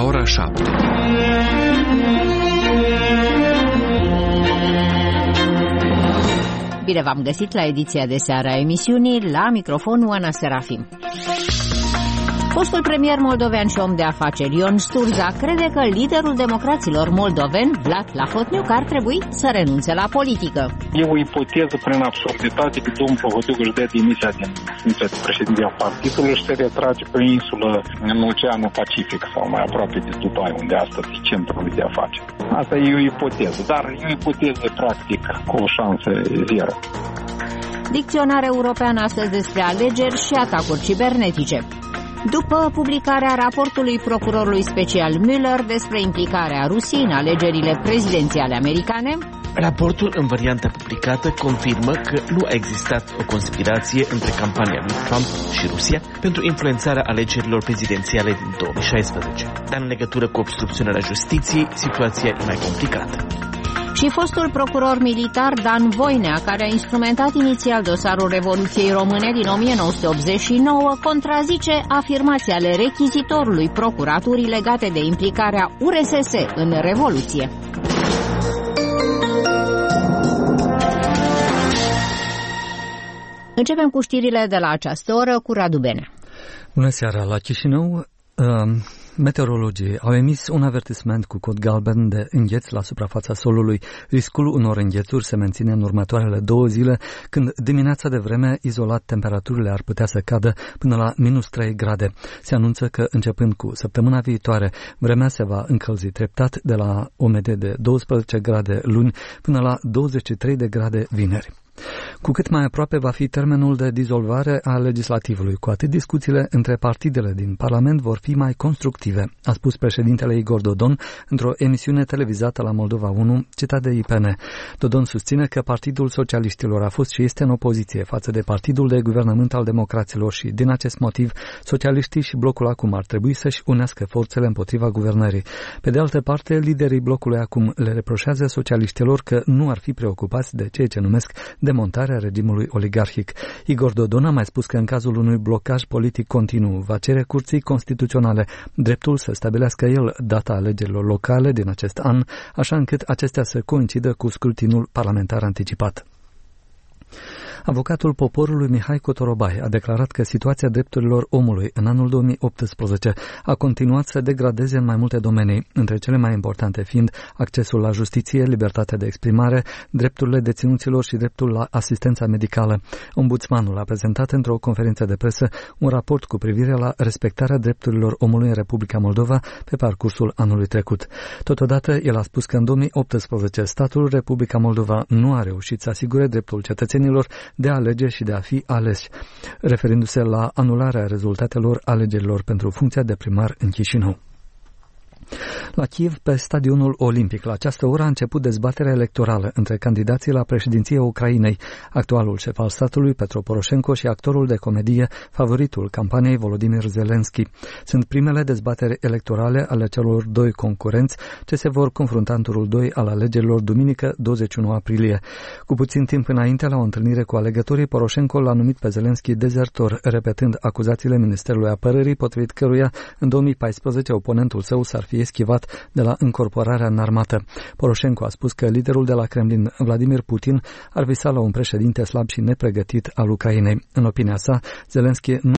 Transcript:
ora 7. Bine v-am găsit la ediția de seară a emisiunii, la microfon Oana Serafim. Fostul premier moldovean și om de afaceri Ion Sturza crede că liderul democraților moldoveni, Vlad Plahotniuc, ar trebui să renunțe la politică. E o ipoteză prin absurditate că domnul Plahotniuc își dă demisia din funcția de președinte al partidului și se retrage pe insulă în Oceanul Pacific sau mai aproape de Dubai, unde astăzi e centrul de afaceri. Asta e o ipoteză, dar e o ipoteză practic cu o șansă zero. Dicționar european astăzi despre alegeri și atacuri cibernetice. După publicarea raportului procurorului special Mueller despre implicarea Rusiei în alegerile prezidențiale americane, raportul în varianta publicată confirmă că nu a existat o conspirație între campania lui Trump și Rusia pentru influențarea alegerilor prezidențiale din 2016. Dar în legătură cu obstrucționarea justiției, situația e mai complicată. Și fostul procuror militar Dan Voinea, care a instrumentat inițial dosarul Revoluției Române din 1989, contrazice afirmații ale rechizitorului procuraturii legate de implicarea URSS în Revoluție. Începem cu știrile de la această oră cu Radu Benea. Bună seara! La Chișinău, meteorologii au emis un avertisment cu cod galben de îngheț la suprafața solului. Riscul unor înghețuri se menține în următoarele 2 zile, când dimineața de vreme, izolat, temperaturile ar putea să cadă până la -3 grade. Se anunță că, începând cu săptămâna viitoare, vremea se va încălzi treptat de la o medie de 12 grade luni până la 23 de grade vineri. Cu cât mai aproape va fi termenul de dizolvare a legislativului, cu atât discuțiile între partidele din Parlament vor fi mai constructive, a spus președintele Igor Dodon într-o emisiune televizată la Moldova 1, citat de IPN. Dodon susține că Partidul Socialiștilor a fost și este în opoziție față de Partidul de Guvernământ al Democraților și, din acest motiv, socialiștii și blocul ACUM ar trebui să-și unească forțele împotriva guvernării. Pe de altă parte, liderii blocului ACUM le reproșează socialiștilor că nu ar fi preocupați de ceea ce numesc demontarea regimului oligarhic. Igor Dodon a mai spus că în cazul unui blocaj politic continuu va cere Curții Constituționale dreptul să stabilească el data alegerilor locale din acest an, așa încât acestea să coincidă cu scrutinul parlamentar anticipat. Avocatul poporului Mihai Cotorobai a declarat că situația drepturilor omului în anul 2018 a continuat să degradeze în mai multe domenii, între cele mai importante fiind accesul la justiție, libertatea de exprimare, drepturile deținuților și dreptul la asistența medicală. Ombudsmanul a prezentat într-o conferință de presă un raport cu privire la respectarea drepturilor omului în Republica Moldova pe parcursul anului trecut. Totodată, el a spus că în 2018 statul Republica Moldova nu a reușit să asigure dreptul cetățenilor de a alege și de a fi aleși, referindu-se la anularea rezultatelor alegerilor pentru funcția de primar în Chișinău. La Kiev, pe stadionul olimpic, la această oră a început dezbaterea electorală între candidații la președinția Ucrainei, actualul șef al statului, Petro Poroșenko, și actorul de comedie, favoritul campaniei, Volodymyr Zelensky. Sunt primele dezbateri electorale ale celor 2 concurenți ce se vor confrunta în turul 2 al alegerilor duminică 21 aprilie. Cu puțin timp înainte, la o întâlnire cu alegătorii, Poroșenko l-a numit pe Zelensky dezertor, repetând acuzațiile Ministerului Apărării, potrivit căruia în 2014 oponentul său s-ar fi eschivat de la încorporarea în armată. Poroșenko a spus că liderul de la Kremlin, Vladimir Putin, ar visa la un președinte slab și nepregătit al Ucrainei. În opinia sa, Zelensky nu